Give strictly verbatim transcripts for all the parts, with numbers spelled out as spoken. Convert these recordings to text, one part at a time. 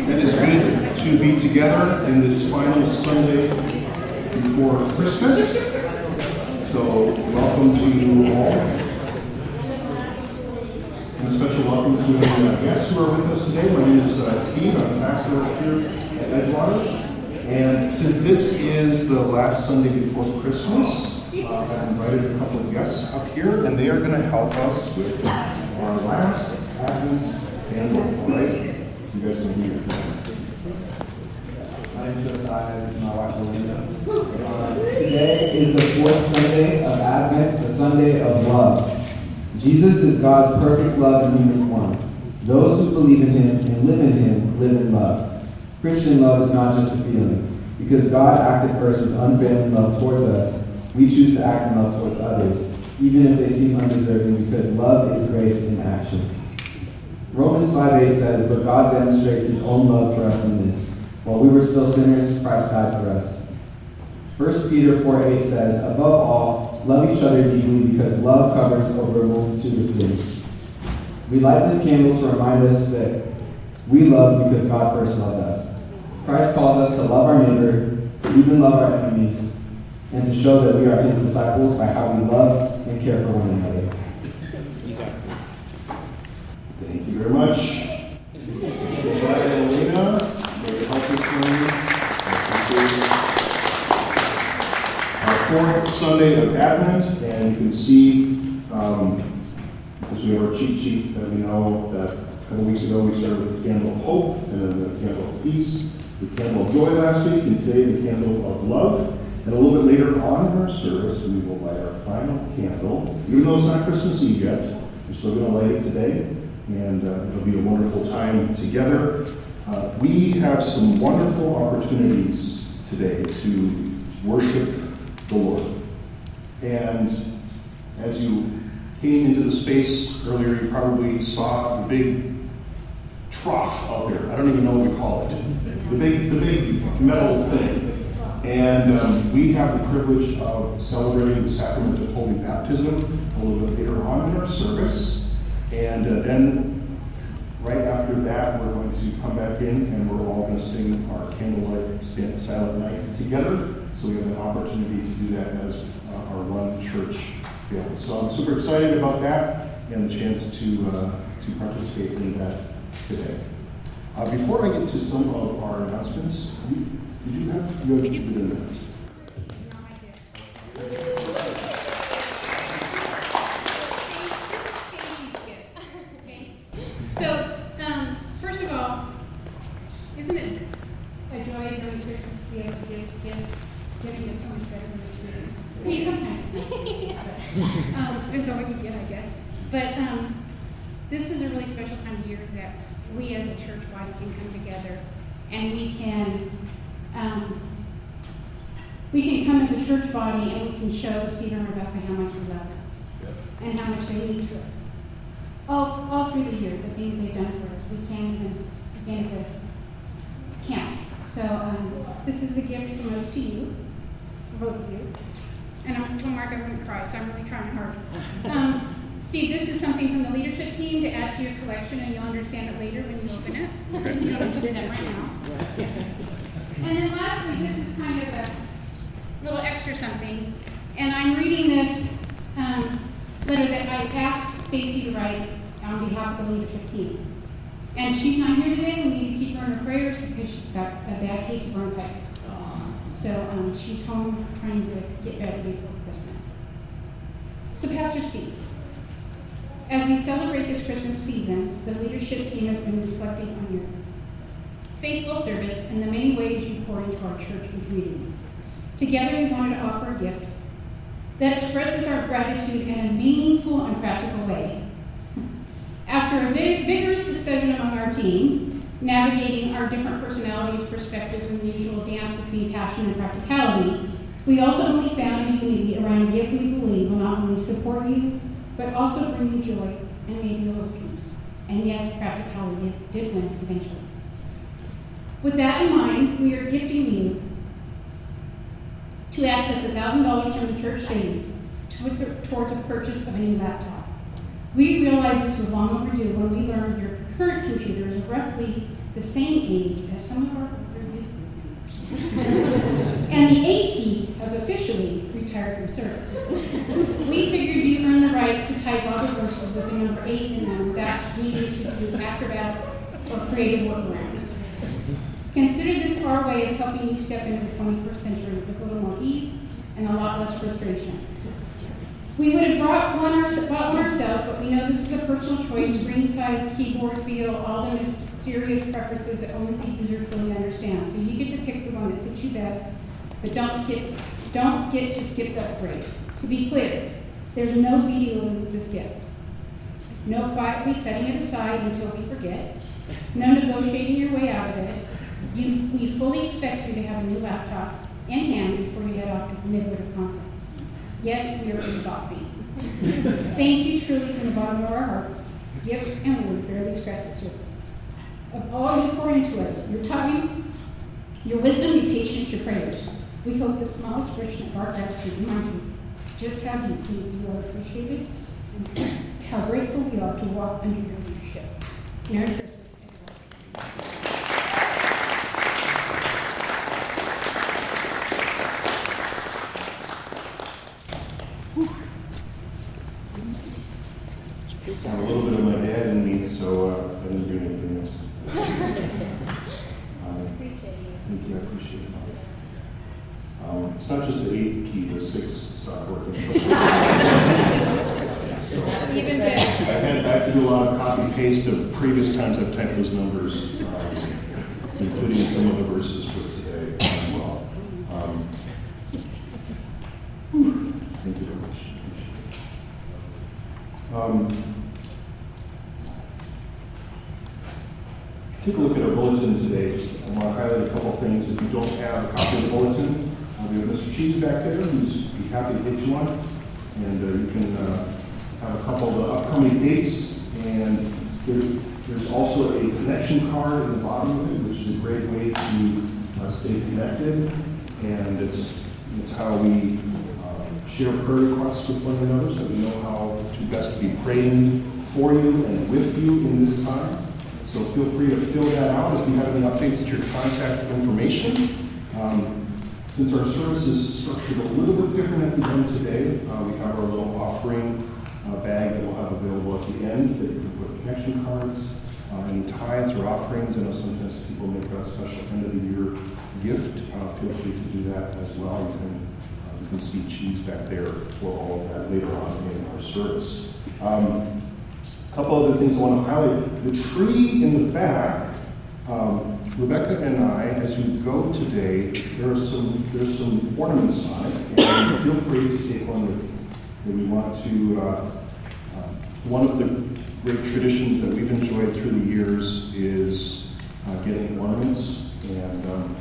It is good to be together in this final Sunday before Christmas. So welcome to you all. And a special welcome to the guests who are with us today. My name is uh, Steve. I'm pastor here at Edgewater. And since this is the last Sunday before Christmas, uh, I've invited a couple of guests up here, and they are going to help us with our last Advent candle. All right? You guys can hear it. My name is Josiah. This is my wife, Melinda. Uh, today is the fourth Sunday of Advent, the Sunday of love. Jesus is God's perfect love in human form. Those who believe in Him and live in Him live in love. Christian love is not just a feeling. Because God acted first with unfailing love towards us, we choose to act in love towards others, even if they seem undeserving, because love is grace in action. Romans five eight says, "But God demonstrates His own love for us in this. While we were still sinners, Christ died for us." First Peter four eight says, "Above all, love each other deeply, because love covers over a multitude of sins." We light this candle to remind us that we love because God first loved us. Christ calls us to love our neighbor, to even love our enemies, and to show that we are His disciples by how we love and care for one another. Thank you very much. Josiah and Elena, for your help this morning. Our fourth Sunday of Advent, and you can see, um, because we have our cheat sheet, that we know that a couple weeks ago we started with the candle of hope, and then the candle of peace, the candle of joy last week, and today the candle of love. And a little bit later on in our service, we will light our final candle. Even though it's not Christmas Eve yet, we're still going to light it today. And uh, it'll be a wonderful time together. Uh, we have some wonderful opportunities today to worship the Lord. And as you came into the space earlier, you probably saw the big trough out there. I don't even know what we call it. The big, the big metal thing. And um, we have the privilege of celebrating the sacrament of Holy Baptism a little bit later on in our service. And uh, then, right after that, we're going to come back in and we're all going to sing our Candlelight Silent Night together. So we have an opportunity to do that as uh, our one church family. So I'm super excited about that and the chance to uh, to participate in that today. Uh, before I get to some of our announcements, you, did you have you have good announcements? So, um, first of all, isn't it a joy during Christmas to be able to give gifts? Giving is so much better than receiving. Sometimes. um, there's all we can give, I guess. But um, this is a really special time of year that we as a church body can come together and we can um, we can come as a church body and we can show Stephen and Rebecca how much we love them and how much they mean to us. All, all through the year, the things they've done for us, we can't even begin to count. So um, this is a gift from us to you, for both of you. And I told Mark I wouldn't cry, so I'm really trying hard. Um, Steve, this is something from the leadership team to add to your collection, and you'll understand it later when you open it. You don't have to do that right now. And then lastly, this is kind of a little extra something. And I'm reading this um, letter that I asked Stacy to write on behalf of the leadership team. And she's not here today. We need to keep her in her prayers because she's got a bad case of bronchitis. So um, she's home trying to get better before Christmas. So Pastor Steve, as we celebrate this Christmas season, the leadership team has been reflecting on your faithful service and the many ways you pour into our church and community. Together we wanted to offer a gift that expresses our gratitude in a meaningful and practical way. After a vig- vigorous discussion among our team, navigating our different personalities, perspectives, and the usual dance between passion and practicality, we ultimately found a unity around a gift we believe will not only support you, but also bring you joy and maybe a little peace. And yes, practicality did, did win eventually. With that in mind, we are gifting you to access one thousand dollars from the church savings towards a purchase of a new laptop. We realized this was long overdue when we learned your current computer is roughly the same age as some of our older youth group members. And the A P has officially retired from service. We figured you earned the right to type all the verses with the number eight in them without needing to do acrobatics or creative workarounds. Consider this our way of helping you step into the twenty-first century with a little more ease and a lot less frustration. We would have brought one, our, bought one ourselves, but we know this is a personal choice, screen size, keyboard feel, all the mysterious preferences that only the user truly understands. So you get to pick the one that fits you best, but don't skip, don't get to skip the upgrade. To be clear, there's no videoing this gift. No quietly setting it aside until we forget. No negotiating your way out of it. You, we fully expect you to have a new laptop in hand before you head off to the Midwinter Conference. Yes, we are really bossy. Thank you truly from the bottom of our hearts. Gifts and word barely scratch the surface. Of all you pour into us, your time, your wisdom, your patience, your prayers, we hope this small expression of our gratitude reminds you just how deeply you are appreciated and how grateful we are to walk under your leadership. Merry Christmas. I have a little bit of my dad in me, so uh, I didn't do anything else. um, thank you, I appreciate it. Um, it's not just the eight key, the six stopped working. So, Even better. I had, I had to do a lot of copy and paste of previous times I've typed those numbers, um, including some of the verses for today as well. Um, thank you very much. Um, Take a look at our bulletin today. I want to highlight a couple of things. If you don't have a copy of the bulletin, uh, we have Mister Cheese back there who's be happy to get you one. And uh, you can uh, have a couple of the upcoming dates. And there, there's also a connection card at the bottom of it, which is a great way to uh, stay connected. And it's, it's how we uh, share prayer requests with one another, so we know how to best be praying for you and with you in this time. So feel free to fill that out if you have any updates to your contact information. Um, since our service is structured a little bit different at the end today, uh, we have our little offering uh, bag that we'll have available at the end that you can put connection cards, uh, any tithes or offerings. I know sometimes people make a special end of the year gift. Uh, feel free to do that as well. You can, uh, you can see Cheese back there for all of that later on in our service. Um, A couple other things I want to highlight. The tree in the back, um, Rebecca and I, as we go today, there are some there's some ornaments on it, and feel free to take one with you. And we want to, uh, uh, one of the great traditions that we've enjoyed through the years is uh, getting ornaments. And um,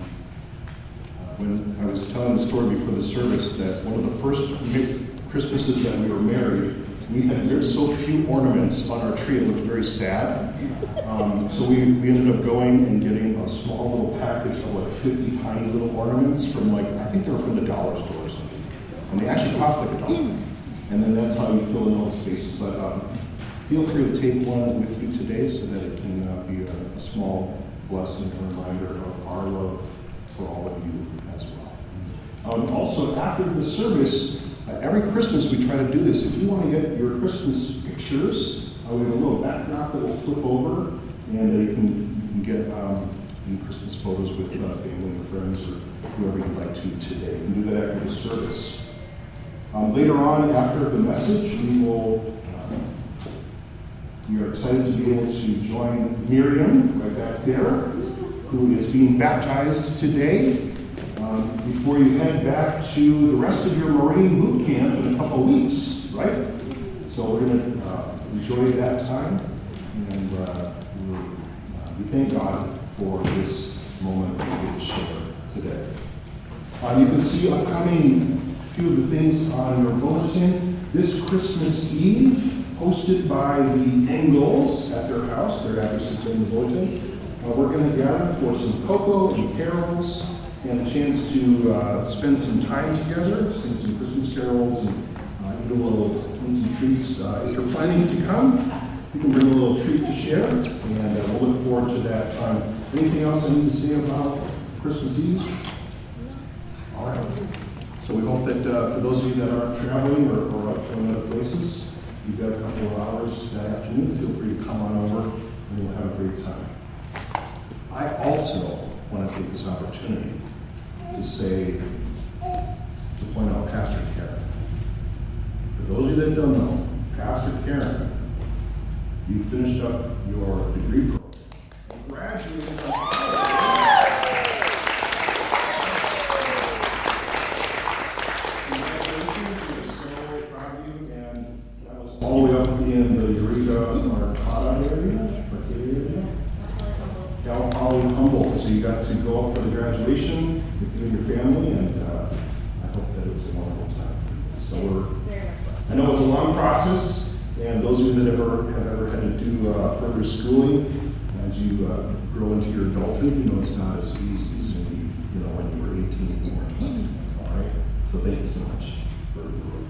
uh, when I was telling the story before the service that one of the first Christmases that we were married, we had there's so few ornaments on our tree, it looked very sad. Um, so we, we ended up going and getting a small little package of like fifty tiny little ornaments from like, I think they were from the dollar store or something. And they actually cost like a dollar. And then that's how you fill in all the spaces. But um, feel free to take one with you today so that it can uh, be a, a small blessing and reminder of our love for all of you as well. Um, also, after the service, Uh, every Christmas we try to do this. If you want to get your Christmas pictures, uh, we have a little backdrop that will flip over, and uh, you, can, you can get um, any Christmas photos with uh, family or friends or whoever you'd like to today. You can do that after the service. Um, later on, after the message, we will. Uh, we are excited to be able to join Miriam right back there, who is being baptized today. Um, before you head back to the rest of your Marine boot camp in a couple of weeks, right? So we're going to uh, enjoy that time, and uh, we, uh, we thank God for this moment that we get to share today. Uh, you can see upcoming few of the things on your bulletin. This Christmas Eve, hosted by the Engels at their house, their address is in the bulletin. Uh, we're going to gather for some cocoa and carols, and a chance to uh, spend some time together, sing some Christmas carols, and uh, eat a little, eat some treats. Uh, if you're planning to come, you can bring a little treat to share, and uh, we'll look forward to that time Anything else I need to say about Christmas Eve? All right. So we hope that uh, for those of you that aren't traveling or, or up to other places, you've got a couple of hours that afternoon. Feel free to come on over and we'll have a great time. I also want to take this opportunity to say, to point out Pastor Karen. For those of you that don't know, Pastor Karen, you finished up your degree program. Congratulations. All the way up in the Eureka Arcata area, Arcata area, Cal Poly Humboldt. So you got to go up for the graduation with you and your family, and uh, I hope that it was a wonderful time. So we're, I know it's a long process, and those of you that ever have ever had to do uh, further schooling as you uh, grow into your adulthood, you know it's not as easy as maybe you know when you were eighteen or twenty. All right. So thank you so much for your work.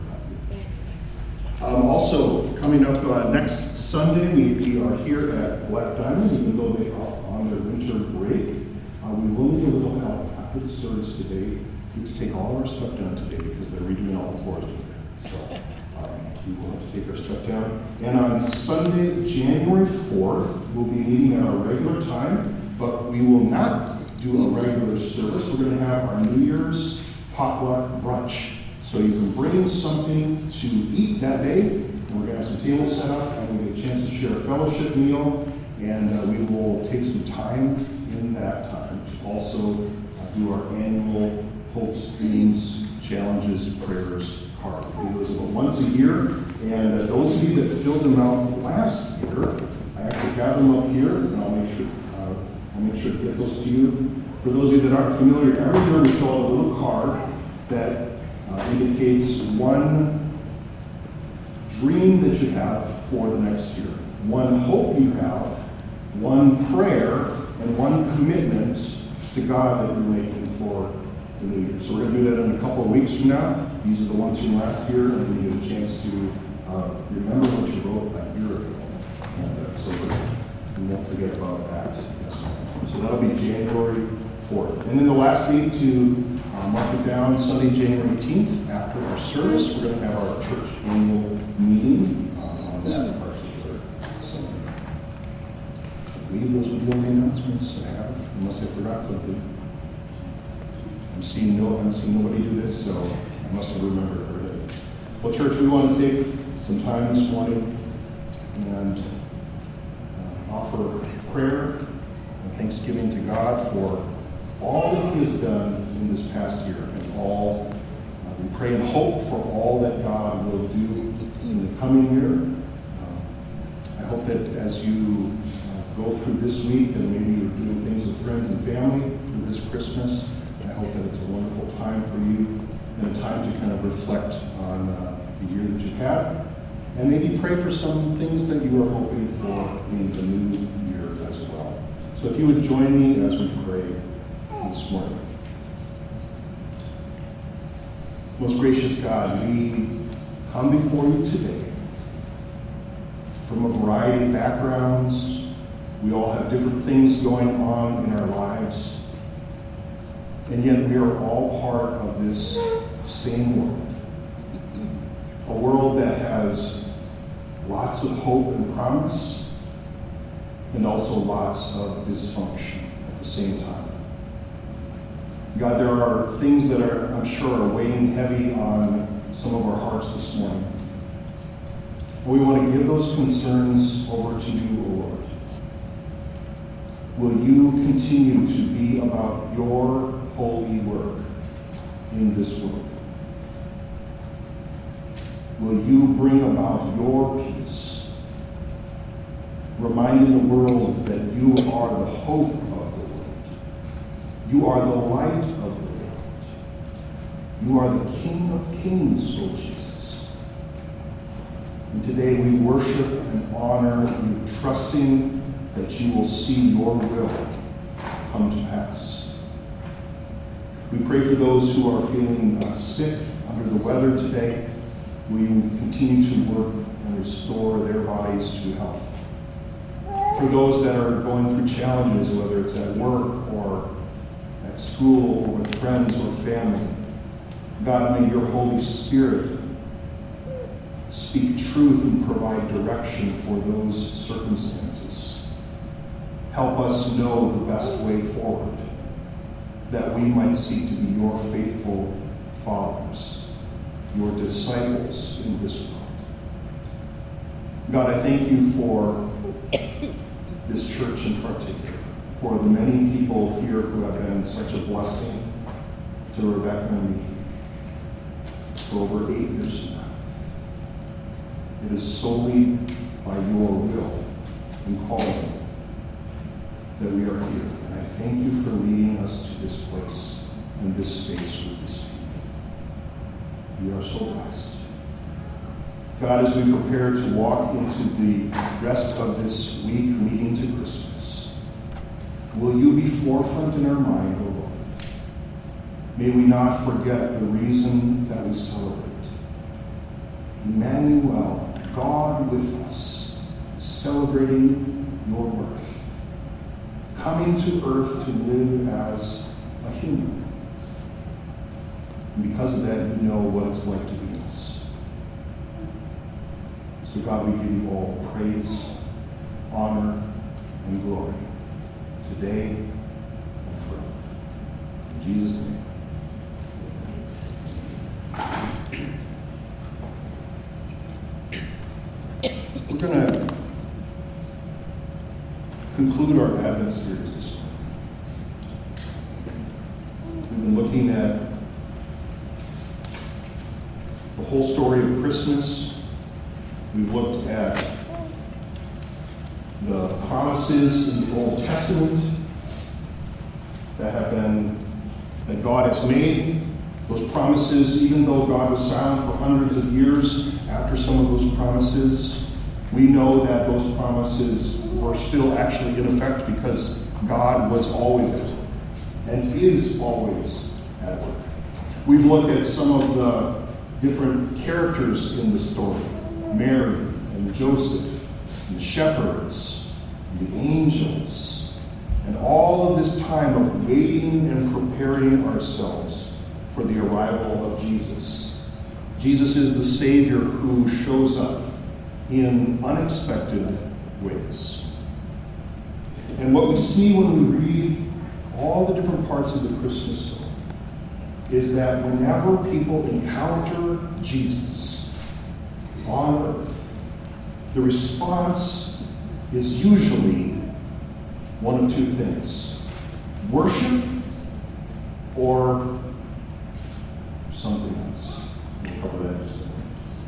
Um, also, coming up uh, next Sunday, we, we are here at Black Diamond, even though they are on their winter break. Uh, we will need a little help after the service today. We have to take all our stuff down today because they're redoing all the floors over there. So um, we will have to take our stuff down. And on Sunday, January fourth, we'll be meeting at our regular time, but we will not do a regular service. We're going to have our New Year's potluck brunch. So you can bring something to eat that day, and we're going to have some tables set up, and we'll get a chance to share a fellowship meal, and uh, we will take some time in that time to also uh, do our annual hopes, dreams, challenges, prayers card. We do those about once a year, and uh, those of you that filled them out last year, I actually have them up here, and I'll make sure uh, I'll make sure to get those to you. For those of you that aren't familiar, every year we fill out a little card that Uh, indicates one dream that you have for the next year, one hope you have, one prayer, and one commitment to God that you're making for the new year. So we're going to do that in a couple of weeks from now. These are the ones from last year, and we get a chance to uh, remember what you wrote a year ago. And uh, so we won't forget about that. So that'll be January fourth. And then the last date to Uh, mark it down, Sunday, January eighteenth, after our service, we're going to have our church annual meeting uh, on that particular Sunday. I believe those would be all the announcements I have, unless I forgot something. I'm seeing, no, I'm seeing nobody do this, so I must have remembered everything. Well, church, we want to take some time this morning and uh, offer prayer and thanksgiving to God for all that He has done in this past year, and all uh, we pray and hope for all that God will do in the coming year. Uh, I hope that as you uh, go through this week, and maybe you're doing things with friends and family for this Christmas, I hope that it's a wonderful time for you, and a time to kind of reflect on uh, the year that you've had, and maybe pray for some things that you are hoping for in the new year as well. So if you would join me as we pray this morning. Most gracious God, we come before you today from a variety of backgrounds. We all have different things going on in our lives, and yet we are all part of this same world. A world that has lots of hope and promise, and also lots of dysfunction at the same time. God, there are things that are, I'm sure, are weighing heavy on some of our hearts this morning. And we want to give those concerns over to you, O Lord. Will you continue to be about your holy work in this world? Will you bring about your peace, reminding the world that you are the hope of the world? You are the light of the world. You are the King of Kings, O Jesus. And today we worship and honor you, trusting that you will see your will come to pass. We pray for those who are feeling uh, sick under the weather today. Will you continue to work and restore their bodies to health? for those that are going through challenges, whether it's at work or at school or with friends or family. God, may your Holy Spirit speak truth and provide direction for those circumstances. Help us know the best way forward, that we might seek to be your faithful followers, your disciples in this world. God, I thank you for this church in particular, for the many people here who have been such a blessing to Rebecca and me for over eight years now. It is solely by your will and calling that we are here. And I thank you for leading us to this place and this space with this people. We are so blessed. God, as we prepare to walk into the rest of this week leading to Christmas, will you be forefront in our mind, O Lord? May we not forget the reason that we celebrate. Emmanuel, God with us, celebrating your birth, coming to earth to live as a human. And because of that, you know what it's like to be us. So God, we give you all praise, honor, and glory today and forever. In Jesus' name. We're going to conclude our Advent series this morning. We've been looking at the whole story of Christmas. We've looked at the promises in the Old Testament that have been, that God has made. Those promises, even though God was silent for hundreds of years after some of those promises, we know that those promises were still actually in effect because God was always at work and is always at work. We've looked at some of the different characters in the story. Mary and Joseph and the shepherds and the angels, and all of this time of waiting and preparing ourselves for the arrival of Jesus. Jesus is the Savior who shows up in unexpected ways. And what we see when we read all the different parts of the Christmas story is that whenever people encounter Jesus on earth, the response is usually one of two things: worship or something else. We'll cover that in just a moment.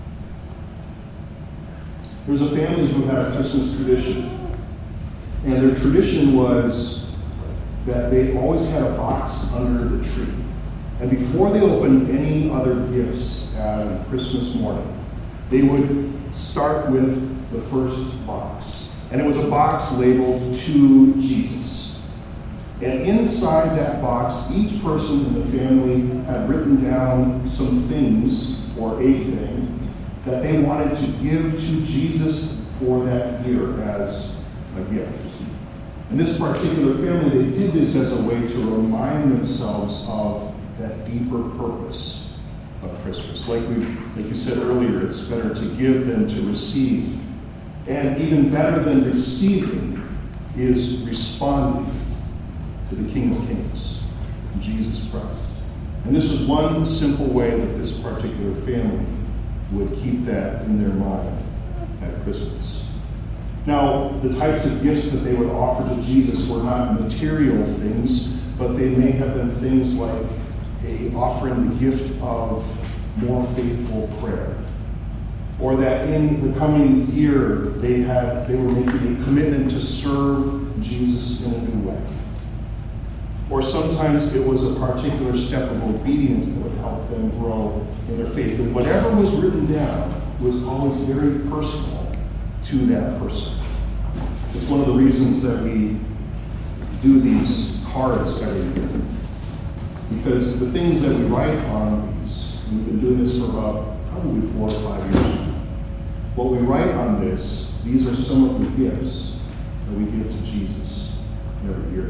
There was a family who had a Christmas tradition, and their tradition was that they always had a box under the tree. And before they opened any other gifts on Christmas morning, they would start with the first box. And it was a box labeled "To Jesus." And inside that box, each person in the family had written down some things, or a thing, that they wanted to give to Jesus for that year as a gift. In this particular family, they did this as a way to remind themselves of that deeper purpose of Christmas. Like we, like you said earlier, it's better to give than to receive. And even better than receiving is responding to the King of Kings, Jesus Christ. And this was one simple way that this particular family would keep that in their mind at Christmas. Now, the types of gifts that they would offer to Jesus were not material things, but they may have been things like a, offering the gift of more faithful prayer, or that in the coming year they had they were making a commitment to serve Jesus in a new way. Or sometimes it was a particular step of obedience that would help them grow in their faith. And whatever was written down was always very personal to that person. It's one of the reasons that we do these cards every year. Because the things that we write on these, and we've been doing this for about probably four or five years now. What we write on this, these are some of the gifts that we give to Jesus every year.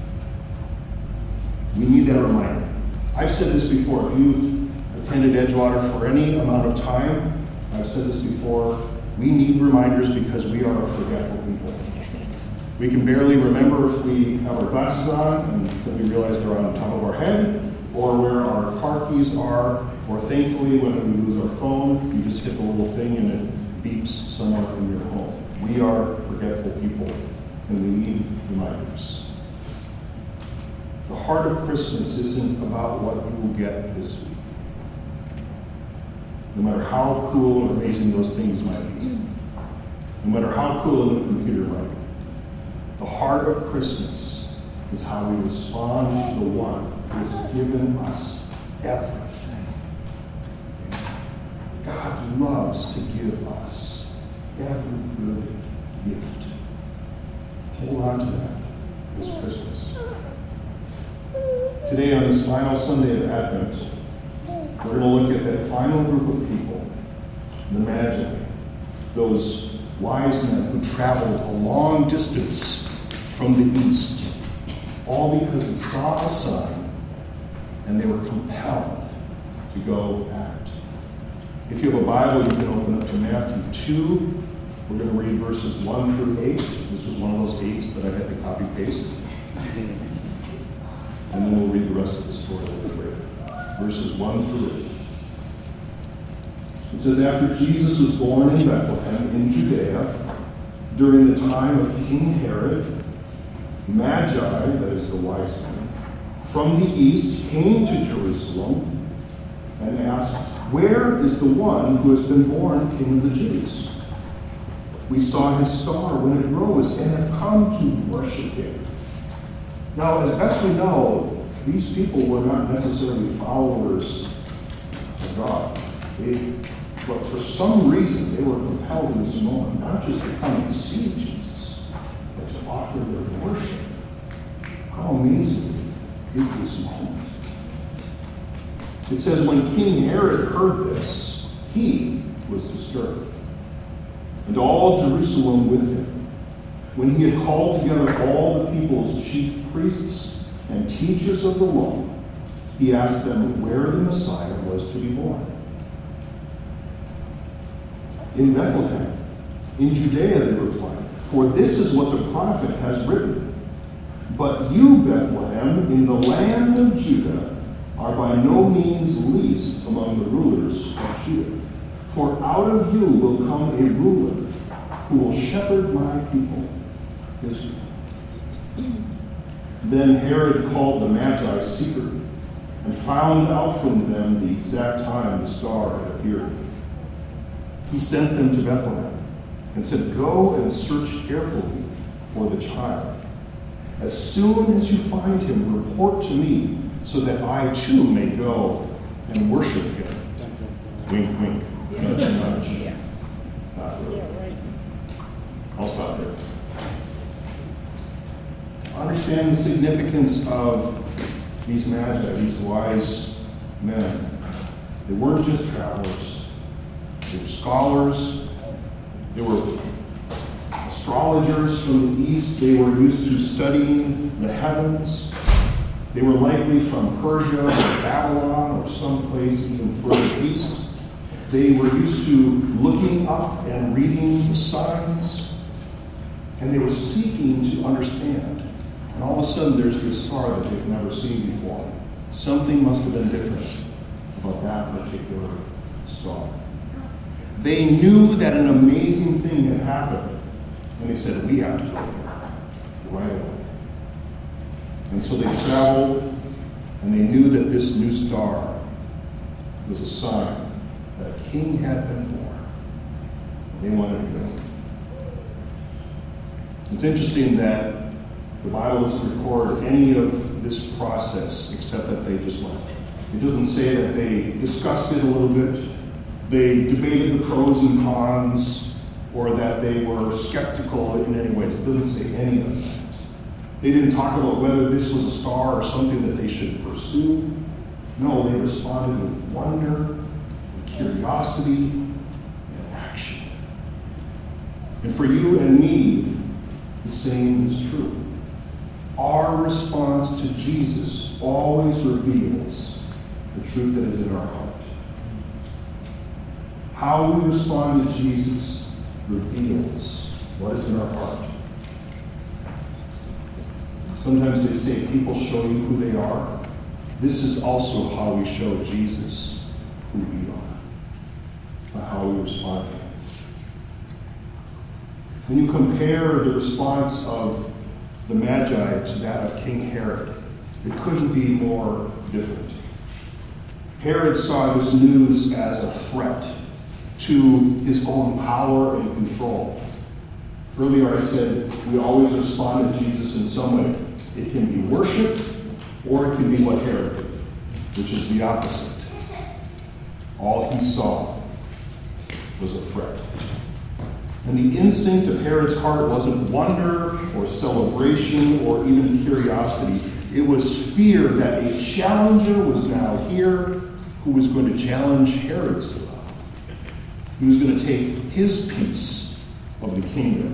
We need that reminder. I've said this before. If you've attended Edgewater for any amount of time, I've said this before, we need reminders because we are a forgetful people. We can barely remember if we have our glasses on and then we realize they're on top of our head, or where our car keys are, or thankfully when we lose our phone, you just hit the little thing and it beeps somewhere in your home. We are forgetful people and we need reminders. The heart of Christmas isn't about what you will get this week, no matter how cool or amazing those things might be, no matter how cool a computer might be. The heart of Christmas is how we respond to the one who has given us everything. God loves to give us every good gift. Hold on to that this Christmas. Today, on this final Sunday of Advent, we're going to look at that final group of people, the Magi, those wise men who traveled a long distance from the east, all because they saw a sign and they were compelled to go act. If you have a Bible, you can open up to Matthew two. We're going to read verses one through eight. This was one of those eights that I had to copy paste. And then we'll read the rest of the story a little bit later. Verses one through eight. It says, after Jesus was born in Bethlehem in Judea, during the time of King Herod, Magi, that is the wise men, from the east came to Jerusalem and asked, where is the one who has been born King of the Jews? We saw his star when it rose and have come to worship him. Now, as best we know, these people were not necessarily followers of God. They, but for some reason, they were compelled in this moment not just to come and see Jesus, but to offer their worship. How amazing is this moment? It says, when King Herod heard this, he was disturbed, and all Jerusalem with him. When he had called together all the people's chief priests and teachers of the law, he asked them where the Messiah was to be born. In Bethlehem, in Judea, they replied, for this is what the prophet has written. But you, Bethlehem, in the land of Judah, are by no means least among the rulers of Judah. For out of you will come a ruler who will shepherd my people, Israel. Then Herod called the Magi secretly and found out from them the exact time the star had appeared. He sent them to Bethlehem and said, go and search carefully for the child. As soon as you find him, report to me so that I too may go and worship him. Wink, wink. Nudge, nudge. Not really. I'll stop there. Understand the significance of these magi, these wise men. They weren't just travelers. They were scholars. They were astrologers from the east. They were used to studying the heavens. They were likely from Persia or Babylon or someplace even further east. They were used to looking up and reading the signs, and they were seeking to understand. And all of a sudden, there's this star that they've never seen before. Something must have been different about that particular star. They knew that an amazing thing had happened, and they said, we have to go there right away. And so they traveled, and they knew that this new star was a sign that a king had been born. And they wanted to go. It's interesting that the Bible doesn't record any of this process except that they just went. It doesn't say that they discussed it a little bit, they debated the pros and cons, or that they were skeptical in any ways. It doesn't say any of that. They didn't talk about whether this was a star or something that they should pursue. No, they responded with wonder, with curiosity, and action. And for you and me, the same is true. Our response to Jesus always reveals the truth that is in our heart. How we respond to Jesus reveals what is in our heart. Sometimes they say people show you who they are. This is also how we show Jesus who we are, by how we respond to him. When you compare the response of the Magi to that of King Herod, it couldn't be more different. Herod saw this news as a threat to his own power and control. Earlier I said we always respond to Jesus in some way. It can be worship, or it can be what Herod did, which is the opposite. All he saw was a threat. And the instinct of Herod's heart wasn't wonder or celebration or even curiosity. It was fear that a challenger was now here who was going to challenge Herod's love. He was going to take his piece of the kingdom.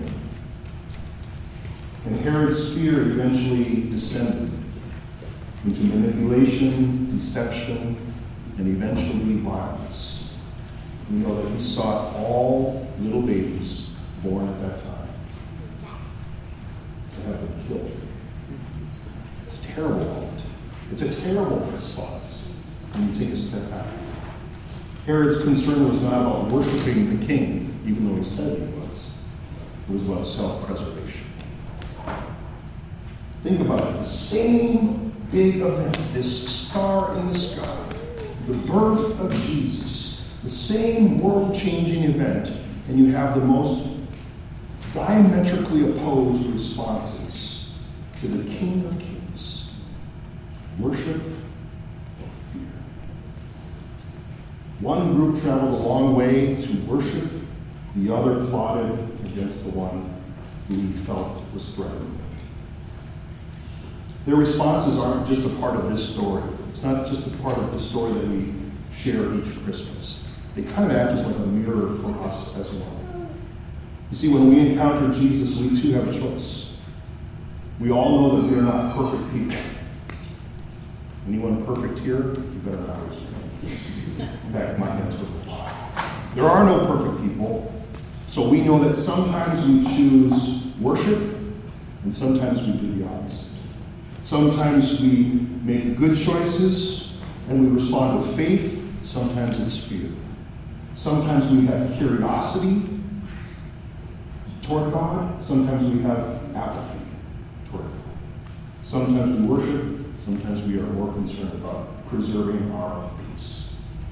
And Herod's fear eventually descended into manipulation, deception, and eventually violence. We know that he sought all little babies born at that time to have them killed. It's a terrible moment. It's a terrible response when you take a step back. Herod's concern was not about worshiping the king, even though he said he was. It was about self-preservation. Think about it. The same big event, this star in the sky, the birth of Jesus, the same world-changing event, and you have the most diametrically opposed responses to the King of Kings: worship or fear. One group traveled a long way to worship, the other plotted against the one who he felt was threatened. Their responses aren't just a part of this story. It's not just a part of the story that we share each Christmas. They kind of act as like a mirror for us as well. You see, when we encounter Jesus, we too have a choice. We all know that we are not perfect people. Anyone perfect here? You better not raise your hand. In fact, my hands are up. There are no perfect people, so we know that sometimes we choose worship, and sometimes we do the opposite. Sometimes we make good choices and we respond with faith. Sometimes it's fear. Sometimes we have curiosity toward God. Sometimes we have apathy toward God. Sometimes we worship. Sometimes we are more concerned about preserving our own peace.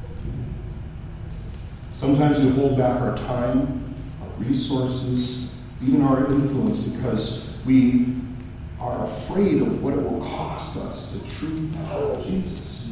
Sometimes we hold back our time, our resources, even our influence because we are afraid of what it will cost us to truly follow Jesus.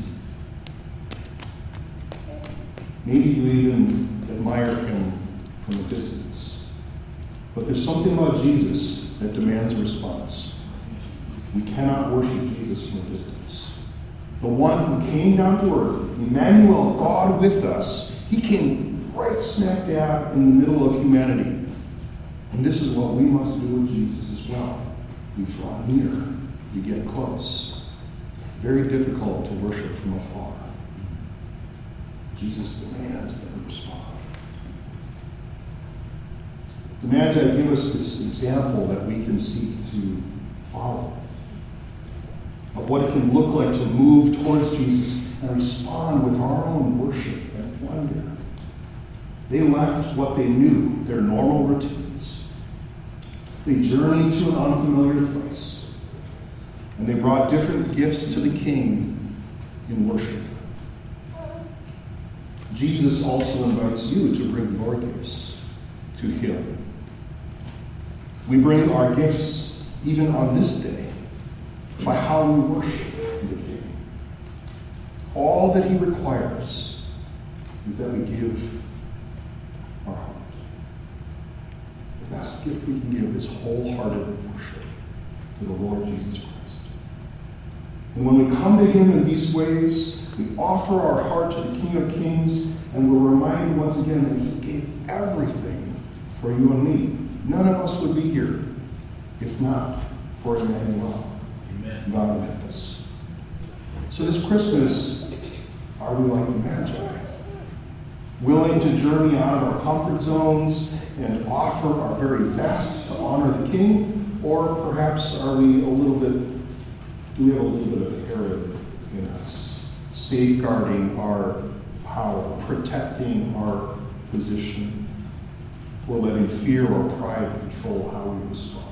Maybe you even admire him from a distance. But there's something about Jesus that demands a response. We cannot worship Jesus from a distance. The one who came down to earth, Emmanuel, God with us, he came right smack dab in the middle of humanity. And this is what we must do with Jesus as well. We draw near, we get close. Very difficult to worship from afar. Jesus demands that we respond. The Magi give us this example that we can seek to follow of what it can look like to move towards Jesus and respond with our own worship and wonder. They left what they knew, their normal routines. They journeyed to an unfamiliar place, and they brought different gifts to the King in worship. Jesus also invites you to bring your gifts to him. We bring our gifts even on this day by how we worship the King. All that he requires is that we give our heart. The best gift we can give is wholehearted worship to the Lord Jesus Christ. And when we come to him in these ways, we offer our heart to the King of Kings, and we're reminded once again that he gave everything for you and me. None of us would be here if not for Emmanuel, Amen. God with us. So this Christmas, are we like the Magi? Willing to journey out of our comfort zones and offer our very best to honor the King? Or perhaps are we a little bit, do we have a little bit of Herod in us, safeguarding our power, protecting our position, or letting fear or pride control how we respond?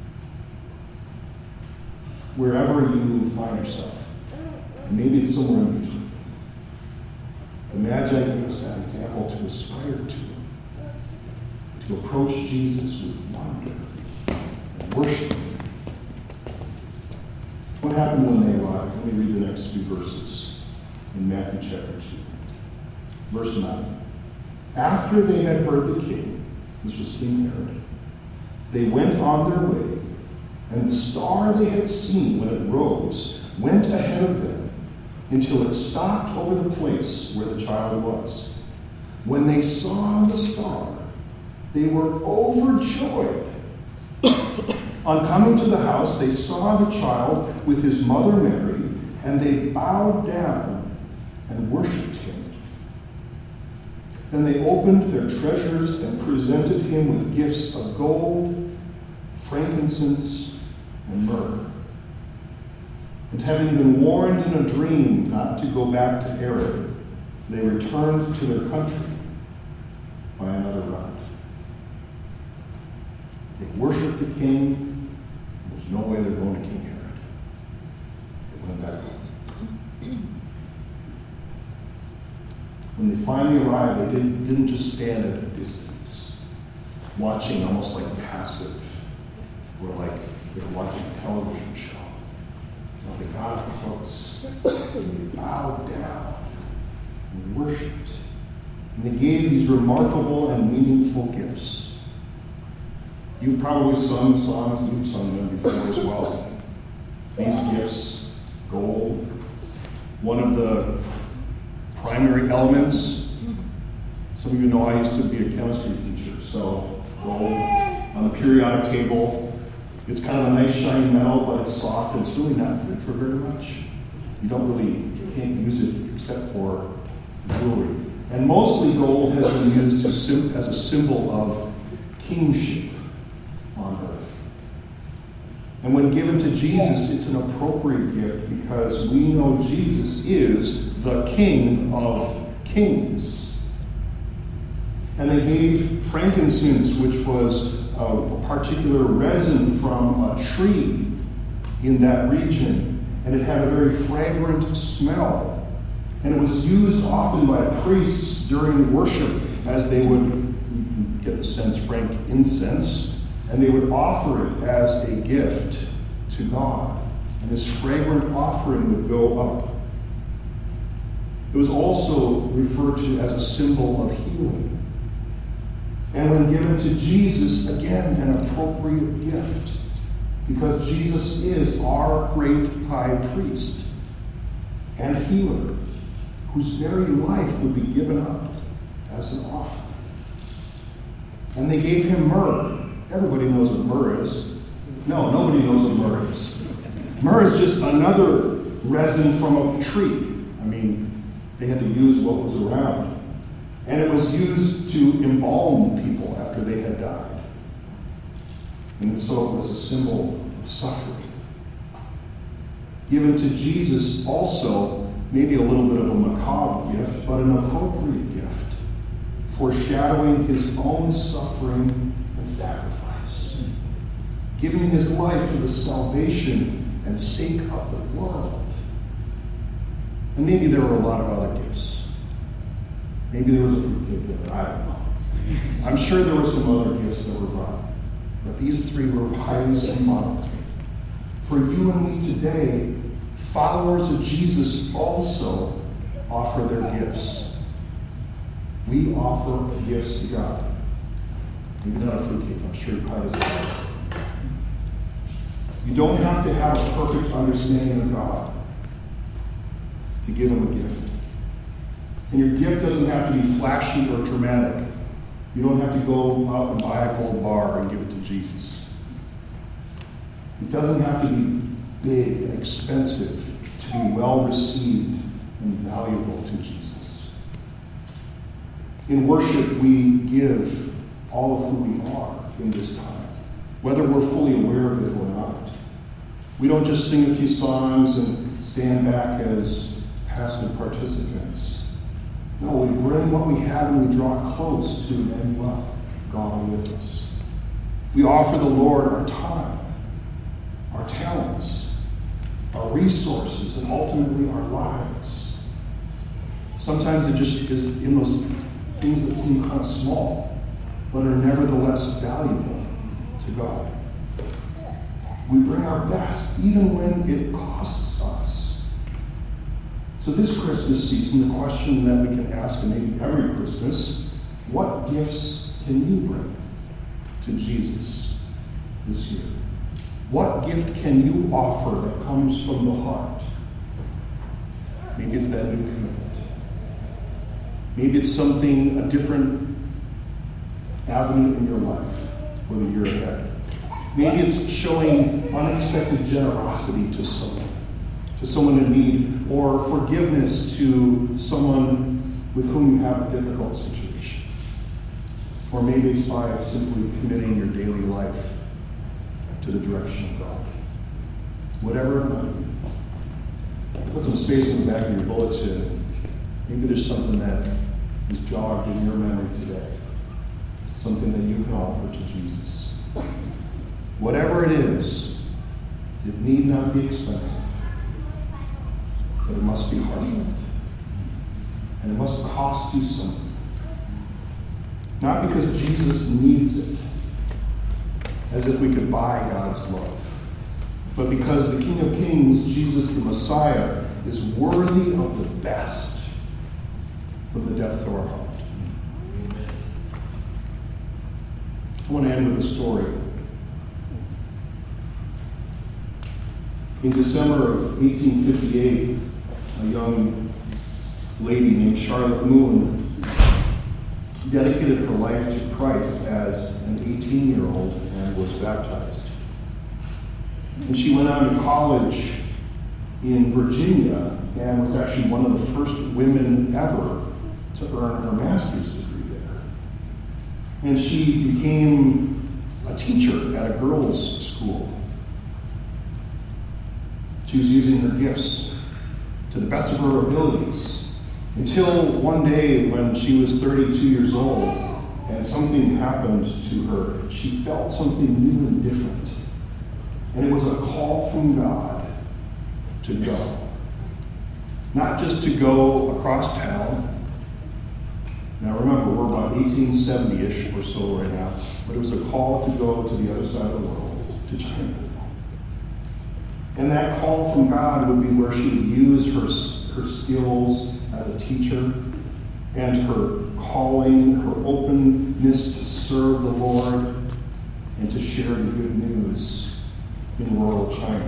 Wherever you find yourself, maybe it's somewhere in between. The Magi gave us that example to aspire to, to approach Jesus with wonder and worship Him. What happened when they arrived? Let me read the next few verses in Matthew chapter two. Verse nine. After they had heard the king, this was King Herod, they went on their way, and the star they had seen when it rose went ahead of them, until it stopped over the place where the child was. When they saw the star, they were overjoyed. On coming to the house, they saw the child with his mother Mary, and they bowed down and worshipped him. Then they opened their treasures and presented him with gifts of gold, frankincense, and myrrh. And having been warned in a dream not to go back to Herod, they returned to their country by another route. They worshiped the king. There was no way they're going to King Herod. They went back home. When they finally arrived, they didn't, didn't just stand at a distance, watching almost like passive, or like they're watching a television show. No, they got up close, and they bowed down and worshipped. And they gave these remarkable and meaningful gifts. You've probably sung songs, you've sung them before as well. These gifts, gold, one of the primary elements. Some of you know I used to be a chemistry teacher, so gold on the periodic table. It's kind of a nice shiny metal, but it's soft, and it's really not good for very much. You don't really, you can't use it except for jewelry. And mostly gold has been used to sim- as a symbol of kingship on earth. And when given to Jesus, it's an appropriate gift because we know Jesus is the King of Kings. And they gave frankincense, which was a, a particular resin from a tree in that region. And it had a very fragrant smell. And it was used often by priests during worship as they would, you get the sense, frank incense, and they would offer it as a gift to God. And this fragrant offering would go up. It was also referred to as a symbol of healing. And when given to Jesus, again, an appropriate gift, because Jesus is our great high priest and healer, whose very life would be given up as an offering. And they gave him myrrh. Everybody knows what myrrh is. No, nobody knows what myrrh is. Myrrh is just another resin from a tree. I mean, they had to use what was around. And it was used to embalm people after they had died. And so it was a symbol of suffering. Given to Jesus also, maybe a little bit of a macabre gift, but an appropriate gift, foreshadowing his own suffering and sacrifice, giving his life for the salvation and sake of the world. And maybe there were a lot of other gifts. Maybe there was a fruitcake gift, I don't know. I'm sure there were some other gifts that were brought, but these three were highly symbolic. For you and me today, followers of Jesus also offer their gifts. We offer gifts to God. Maybe not a fruitcake, I'm sure you probably doesn't. You don't have to have a perfect understanding of God to give him a gift. And your gift doesn't have to be flashy or dramatic. You don't have to go out and buy a gold bar and give it to Jesus. It doesn't have to be big and expensive to be well received and valuable to Jesus. In worship, we give all of who we are in this time, whether we're fully aware of it or not. We don't just sing a few songs and stand back as passive participants. No, we bring what we have and we draw close to Emmanuel, God with us. We offer the Lord our time, our talents, our resources, and ultimately our lives. Sometimes it just is in those things that seem kind of small, but are nevertheless valuable to God. We bring our best, even when it costs us. So this Christmas season, the question that we can ask, and maybe every Christmas, what gifts can you bring to Jesus this year? What gift can you offer that comes from the heart? Maybe it's that new commitment. Maybe it's something, a different avenue in your life for the year ahead. Maybe it's showing unexpected generosity to someone, to someone in need, or forgiveness to someone with whom you have a difficult situation. Or maybe it's by simply committing your daily life to the direction of God. Whatever it might be. Put some space in the back of your bulletin. Maybe there's something that is jogged in your memory today. Something that you can offer to Jesus. Whatever it is, it need not be expensive, but it must be heartfelt. And it must cost you something. Not because Jesus needs it, as if we could buy God's love, but because the King of Kings, Jesus the Messiah, is worthy of the best from the depths of our heart. Amen. I want to end with a story. In December of eighteen fifty-eight, a young lady named Charlotte Moon dedicated her life to Christ as an eighteen-year-old and was baptized. And she went on to college in Virginia and was actually one of the first women ever to earn her master's degree there. And she became a teacher at a girls' school. She was using her gifts to the best of her abilities until one day when she was thirty-two years old and something happened to her. She felt something new and different. And it was a call from God to go. Not just to go across town. Now remember, we're about eighteen seventy-ish or so right now, but it was a call to go to the other side of the world, to China. And that call from God would be where she would use her, her skills as a teacher and her calling, her openness to serve the Lord and to share the good news in rural China.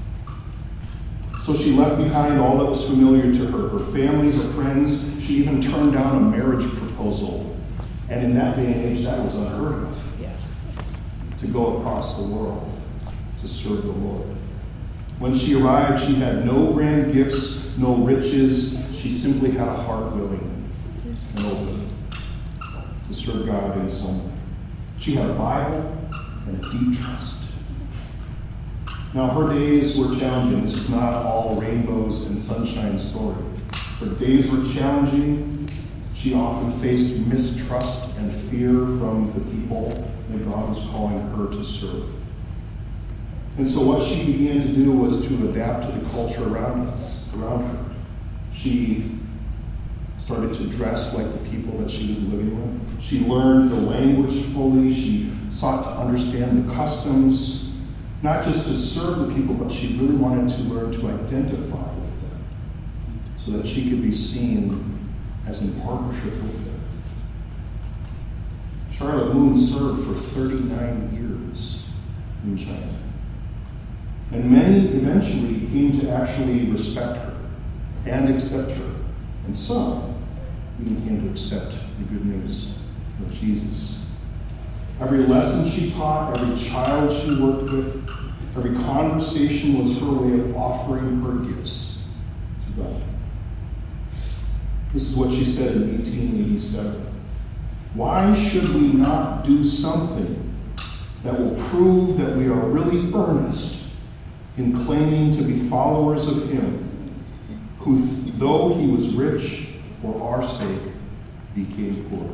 So she left behind all that was familiar to her, her family, her friends. She even turned down a marriage proposal. And in that day and age, that was unheard of. Yeah. To go across the world to serve the Lord. When she arrived, she had no grand gifts, no riches. She simply had a heart willing and open to serve God in some way. She had a Bible and a deep trust. Now, her days were challenging. This is not all rainbows and sunshine story. Her days were challenging. She often faced mistrust and fear from the people that God was calling her to serve. And so what she began to do was to adapt to the culture around us, around her. She started to dress like the people that she was living with. She learned the language fully. She sought to understand the customs, not just to serve the people, but she really wanted to learn to identify with them so that she could be seen as in partnership with them. Charlotte Moon served for thirty-nine years in China. And many eventually came to actually respect her and accept her. And some even came to accept the good news of Jesus. Every lesson she taught, every child she worked with, Every conversation was her way of offering her gifts to God. This is what she said in eighteen eighty-seven. Why should we not do something that will prove that we are really earnest in claiming to be followers of him, who, though he was rich, for our sake became poor?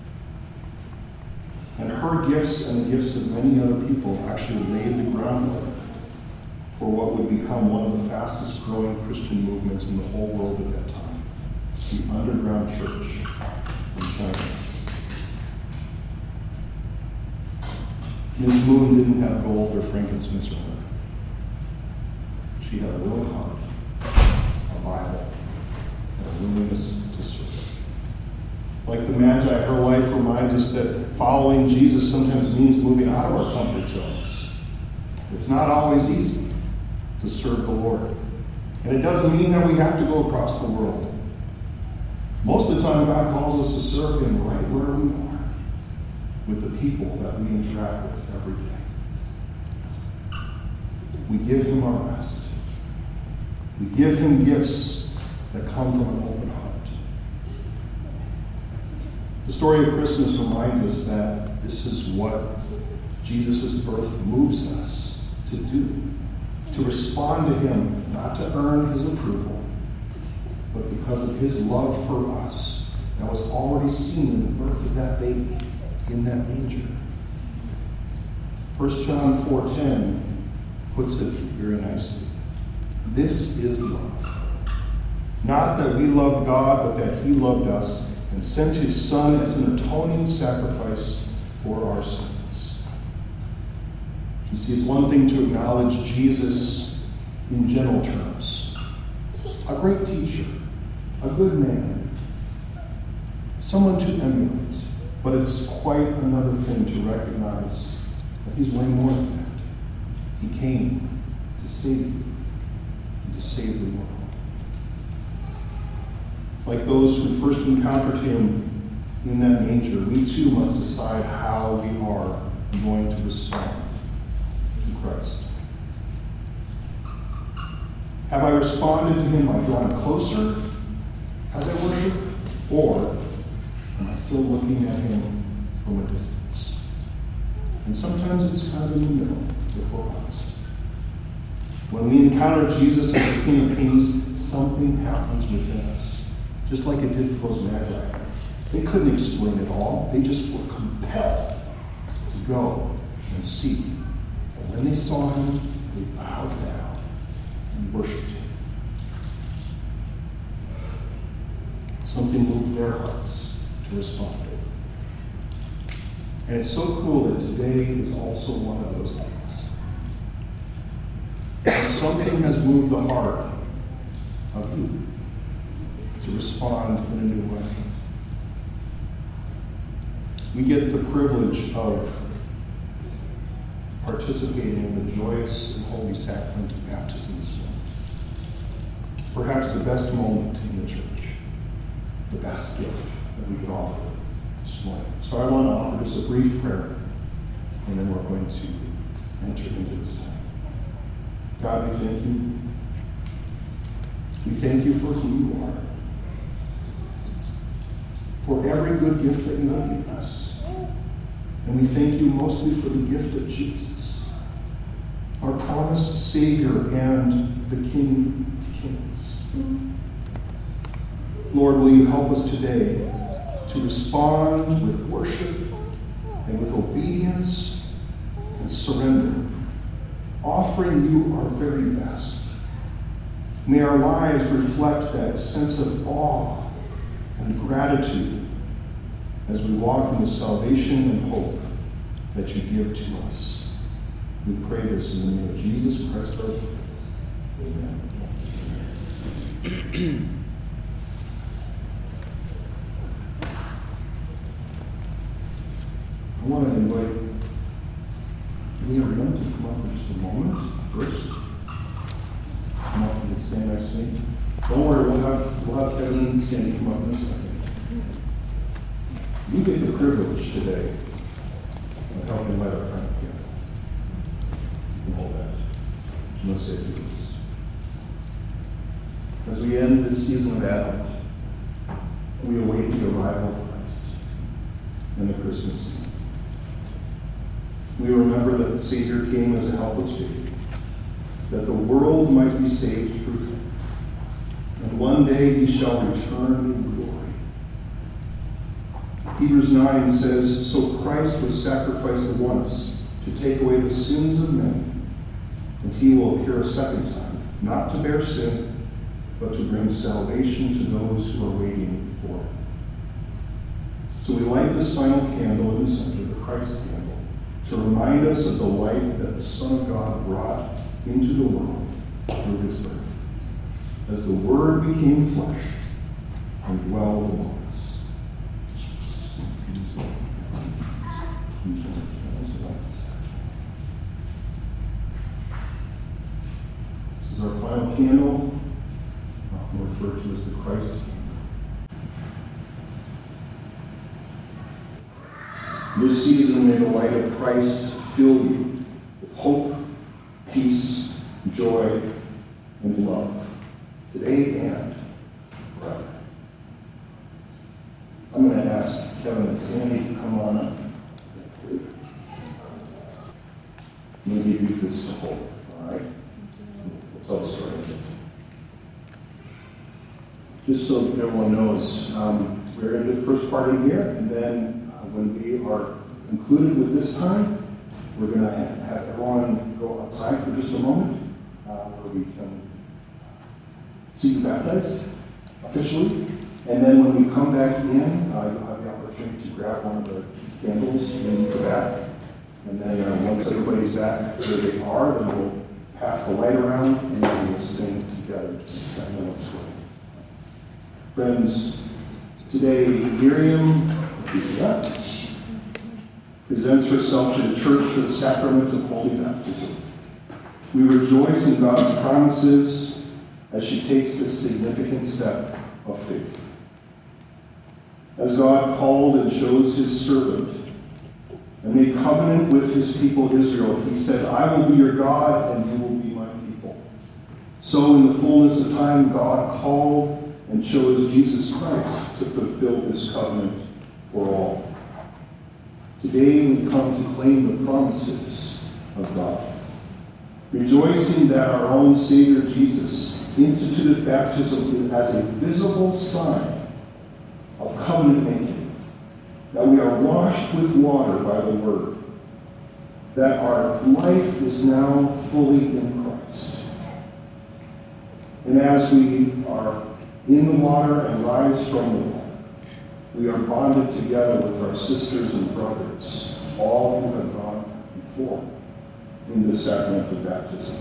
And her gifts and the gifts of many other people actually laid the groundwork for what would become one of the fastest growing Christian movements in the whole world at that time, the underground church in China. Miz Moon didn't have gold or frankincense or her. She had a willing heart, a Bible, and a willingness to serve. Like the Magi, her life reminds us that following Jesus sometimes means moving out of our comfort zones. It's not always easy to serve the Lord. And it doesn't mean that we have to go across the world. Most of the time, God calls us to serve him right where we are, with the people that we interact with every day. We give him our best. We give him gifts that come from an open heart. The story of Christmas reminds us that this is what Jesus' birth moves us to do. To respond to him, not to earn his approval, but because of his love for us that was already seen in the birth of that baby in that manger. First John four ten puts it very nicely. This is love. Not that we loved God, but that he loved us and sent his Son as an atoning sacrifice for our sins. You see, it's one thing to acknowledge Jesus in general terms. A great teacher, a good man, someone to emulate. But it's quite another thing to recognize that he's way more than that. He came to save you and to save the world. Like those who first encountered him in that manger, we too must decide how we are going to respond to Christ. Have I responded to him by drawing closer as I worship, or am I still looking at him from a distance? And sometimes it's kind of in the middle, if we're honest. When we encounter Jesus as the King of Kings, something happens within us. Just like it did for those Magi. They couldn't explain it all. They just were compelled to go and see. And when they saw him, they bowed down and worshiped him. Something moved their hearts to respond. And it's so cool that today is also one of those days. And something has moved the heart of you to respond in a new way. We get the privilege of participating in the joyous and holy sacrament of baptism this morning. Perhaps the best moment in the church, the best gift that we can offer this morning. So I want to offer just a brief prayer, and then we're going to enter into this time. God, we thank you. We thank you for who you are, for every good gift that you have given us. And we thank you mostly for the gift of Jesus, our promised Savior and the King of Kings. Lord, will you help us today to respond with worship and with obedience and surrender, offering you our very best. May our lives reflect that sense of awe and gratitude as we walk in the salvation and hope that you give to us. We pray this in the name of Jesus Christ our Lord. Amen. I want to invite Leah Rim to come up in just a moment first. Come up and stand next to me. Don't worry, we'll have, we'll have Kevin and Sandy come up in a second. You get the privilege today of helping light our friend together. You can hold that. Let's say this. As we end this season of Advent, we await the arrival of Christ in the Christmas season. We remember that the Savior came as a helpless baby, that the world might be saved through him. And one day he shall return in glory. Hebrews nine says, "So Christ was sacrificed once to take away the sins of many, and he will appear a second time, not to bear sin, but to bring salvation to those who are waiting for it." So we light this final candle in the center, the Christ candle, to remind us of the light that the Son of God brought into the world through his birth, as the Word became flesh and dwelled among us. This is our final candle, often referred to as the Christ candle. This season, may the light of Christ fill you with hope, peace, joy, and love, today and forever. I'm going to ask Kevin and Sandy to come on up. I'm going to give you this to hold, all right? We'll tell the story. Just so everyone knows, um, we're going to do the first part in here, and then uh, when we are concluded with this time, we're going to have, have everyone go outside for just a moment, uh, where we can see you baptized officially. And then when we come back in, uh, you'll have the opportunity to grab one of the candles in the back. And then uh, once everybody's back where they are, then we'll pass the light around and then we'll sing together just ten minutes away. Friends, today Miriam, yeah, presents herself to the church for the sacrament of holy baptism. We rejoice in God's promises as she takes this significant step of faith. As God called and chose his servant and made covenant with his people Israel, he said, "I will be your God and you will be my people." So in the fullness of time, God called and chose Jesus Christ to fulfill this covenant for all. Today we come to claim the promises of God, rejoicing that our own Savior Jesus instituted baptism as a visible sign of covenant making, that we are washed with water by the Word, that our life is now fully in Christ. And as we are in the water and rise from the water, we are bonded together with our sisters and brothers, all who have gone before in the sacrament of baptism.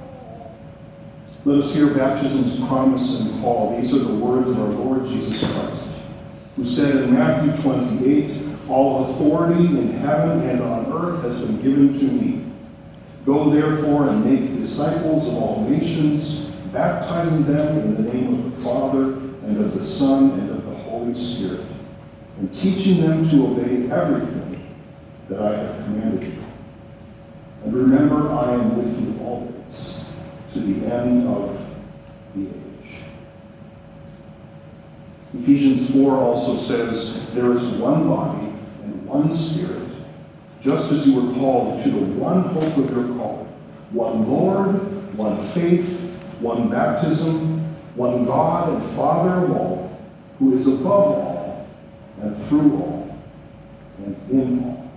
Let us hear baptism's promise and call. These are the words of our Lord Jesus Christ, who said in Matthew twenty-eight, "All authority in heaven and on earth has been given to me. Go therefore and make disciples of all nations, baptizing them in the name of the Father and of the Son and of the Holy Spirit, and teaching them to obey everything that I have commanded you. And remember, I am with you always, to the end of the age." Ephesians four also says, "There is one body and one Spirit, just as you were called to the one hope of your calling, one Lord, one faith, one baptism, one God and Father of all, who is above all, and through all, and in all."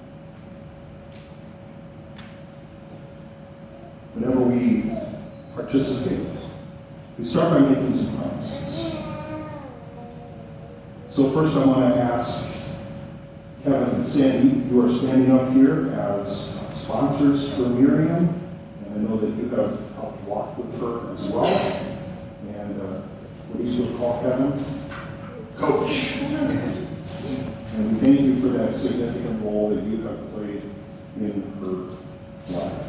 Whenever we participate, we start by making some promises. So first I want to ask Kevin and Sandy, you are standing up here as sponsors for Miriam, and I know that you have helped walk with her as well. And uh, what do you still call Kevin? Coach. And we thank you for that significant role that you have played in her life.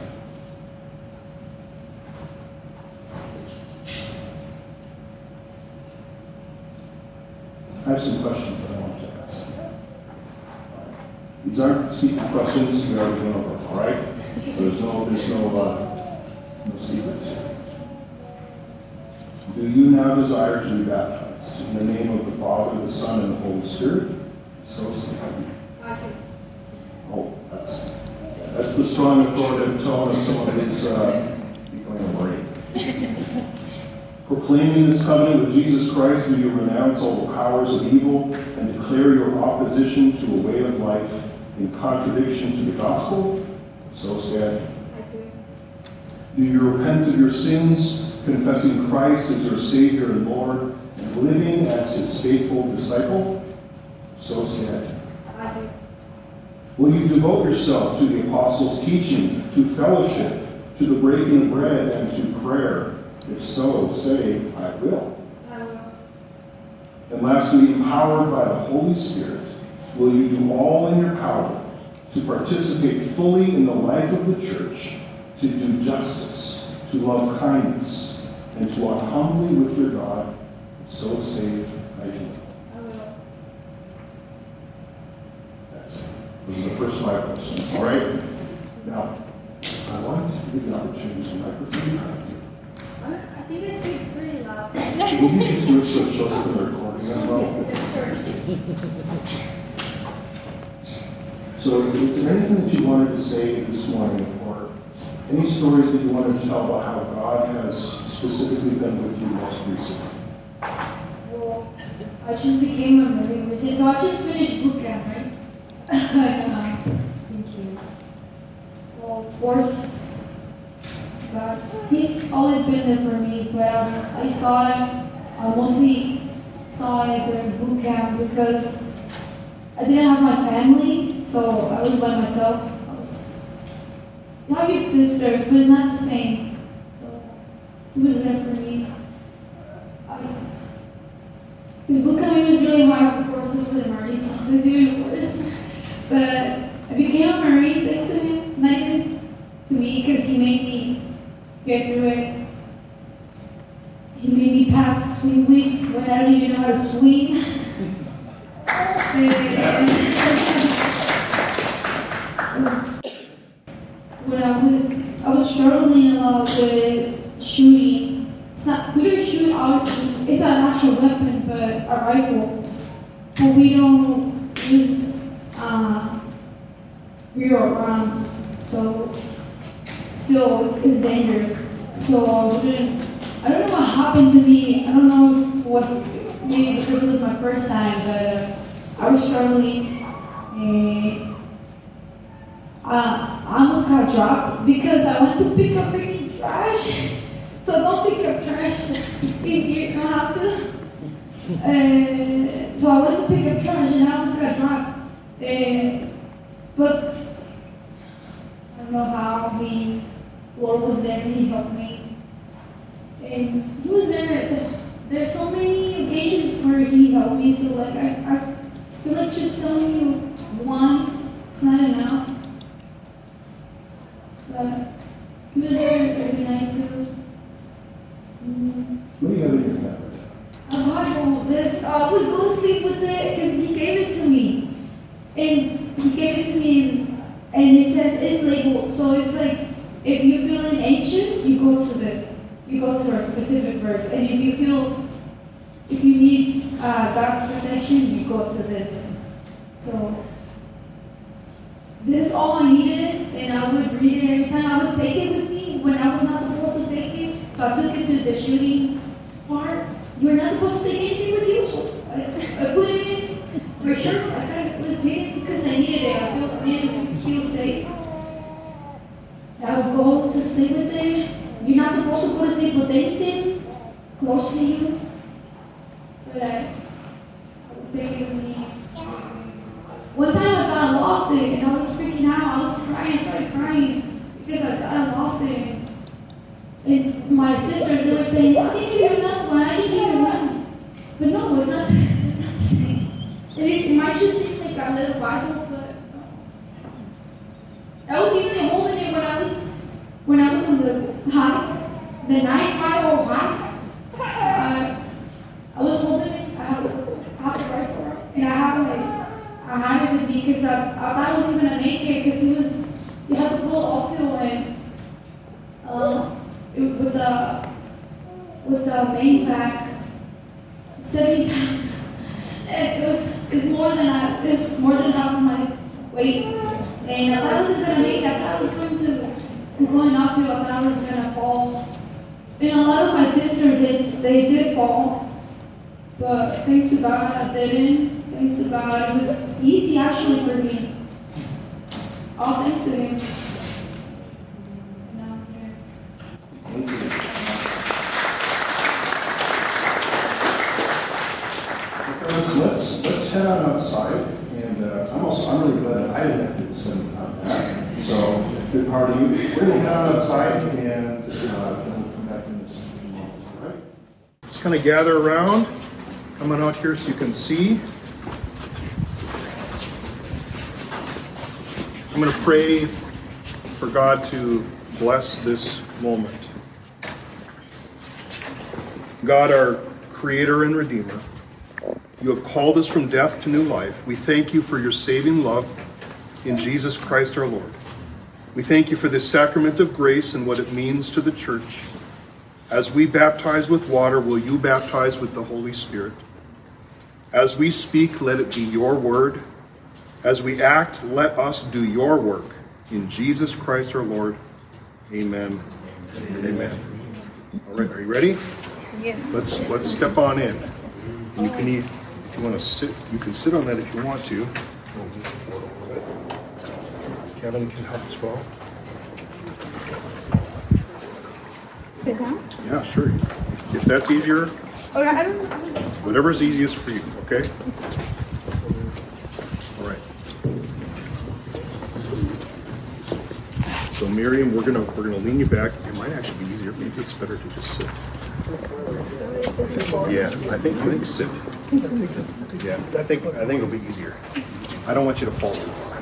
I have some questions that I want to ask. These aren't secret questions, we already went over, all right? There's no, there's no, uh, No secrets here. Do you now desire to be baptized in the name of the Father, the Son, and the Holy Spirit? So say. I do. Oh, that's, that's the strong authoritative tone of someone who's uh, becoming a Marine. Proclaiming this covenant with Jesus Christ, do you renounce all the powers of evil and declare your opposition to a way of life in contradiction to the gospel? So say. I do. Do you repent of your sins, confessing Christ as your Savior and Lord, and living as his faithful disciple? So say. I do. Will you devote yourself to the apostles' teaching, to fellowship, to the breaking of bread, and to prayer? If so, say, I will. I will. And lastly, empowered by the Holy Spirit, will you do all in your power to participate fully in the life of the church, to do justice, to love kindness, and to walk humbly with your God? So say, I do. I will. That's it. Those are the first five questions. All right? Now, I want to give the opportunity to microphone behind you. I think I speak pretty loud. Will you just do it so it shows up in the recording as well? So is there anything that you wanted to say this morning, or any stories that you wanted to tell about how God has specifically been with you most recently? Well, I just became a Marine recently, so I just finished boot camp, right? um, thank you. Well, of course, God, He's always been there for me, but um, I saw it, I mostly saw it during boot camp because I didn't have my family, so I was by myself. I was, you have your sisters, but it's not the same. So He was there for me. I was, because boot camp was really hard, of course, for the Marines, so it was even worse. But I became a Marine thanks to Him, not even to me, because He made me get through it. He made me pass swim week when I don't even know how to swim. And when I was, I was struggling a lot with shooting. It's not, we don't shoot out, it's an actual weapon, but a rifle. But we don't use uh, real rounds, so still it's, it's dangerous. So I wouldn't, I don't know what happened to me. I don't know if it was maybe because it was my first time, but uh, I was struggling. And uh, I almost got dropped because I went to pick up freaking trash. So don't pick up trash if you don't have to. Uh, so I went to pick up trash and I almost got dropped. Uh, but I don't know how He, Lord was there and He helped me. And He was there. There's so many occasions where He helped me. So like I, I feel like just telling you one, it's not enough. But He was there every night too. Mm. What do you have in your hand right now? A Bible. This I would go to sleep with it because He gave it to me, and He gave it to me, and, and it says it's labeled. So it's like if you're feeling anxious, you go to this. You go to a specific verse, and if you feel, if you need uh, God's protection, you go to this. So this is all I needed, and I would read it every time. I would take it with me when I was not supposed to take it. So I took it to the shooting part. You're not supposed to take anything with you. So I, I put it in my shirts. I kind of was needed because I needed it. I felt, didn't feel safe. I would go to sleep with it. You're not supposed to go to sleep with anything close to you. But I, I would take it with me. One time I thought I lost it and I was freaking out. I was crying. I started crying because I thought I lost it. And my sisters, they were saying, I can give you another one. I can give you one. But no, it's not, it's not the same. And it, it might just seem like a little Bible, but I was even holding it when I was when I was on the hike, the night Bible hike. Uh, I was holding it. I had, I had the rifle, and I had like I had it with me because I, I thought I was even gonna make it because it was you have to pull it uphill and uh, the main back, seventy pounds. And it was, it's more than that, it's more than half of my weight. And I thought I wasn't gonna make it, I thought I was going to, going uphill, I thought I was gonna fall. And a lot of my sisters, they, they did fall. But thanks to God, I didn't. Thanks to God, it was easy actually for me. All thanks to Him. Now I'm here. Thank you. Friends, let's, let's head on outside. And uh, I'm also, I'm really glad that I didn't have to descend on that. So, good part of you. We're going to head on outside and uh, then we'll come back in just a few moments. All right? Just kind of gather around. Come on out here so you can see. I'm going to pray for God to bless this moment. God, our Creator and Redeemer, you have called us from death to new life. We thank you for your saving love in Jesus Christ our Lord. We thank you for this sacrament of grace and what it means to the church. As we baptize with water, will you baptize with the Holy Spirit? As we speak, let it be your word. As we act, let us do your work. In Jesus Christ our Lord. Amen. Amen. Amen. All right, are you ready? Yes. Let's let's step on in. You can eat, if you want to sit, you can sit on that if you want to. We'll move the floor a little bit. Kevin can help as well. Sit down? Yeah, sure. If that's easier, Oh, I don't. whatever's easiest for you, okay? All right. So Miriam, we're gonna we're gonna lean you back. It might actually be easier. Maybe it's better to just sit. Yeah, I think I think sit. Yeah, I think I think it'll be easier. I don't want you to fall too far.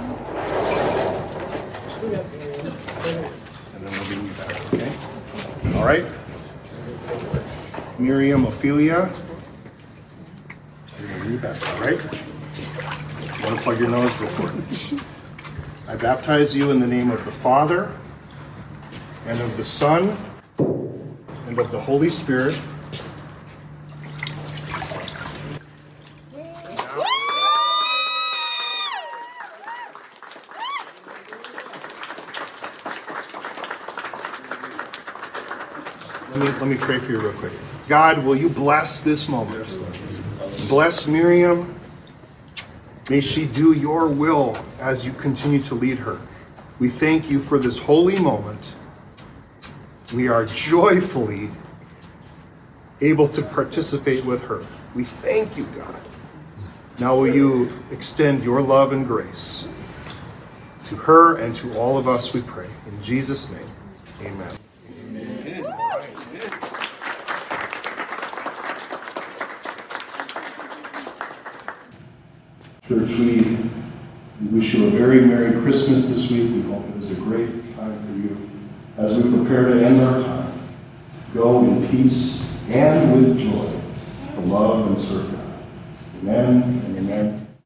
And then we'll lean you back, okay? All right. Miriam Ophelia. You're gonna lean back, all right? You want to plug your nose real quick? I baptize you in the name of the Father, and of the Son, and of the Holy Spirit. Let me, let me pray for you real quick. God, will you bless this moment? Bless Miriam. May she do your will as you continue to lead her. We thank you for this holy moment. We are joyfully able to participate with her. We thank you, God. Now will you extend your love and grace to her and to all of us, we pray. In Jesus' name, amen. Amen. All right. Church, we wish you a very Merry Christmas this week. We hope it was a great time for you. As we prepare to end our time, go in peace and with joy to love and serve God. Amen and amen.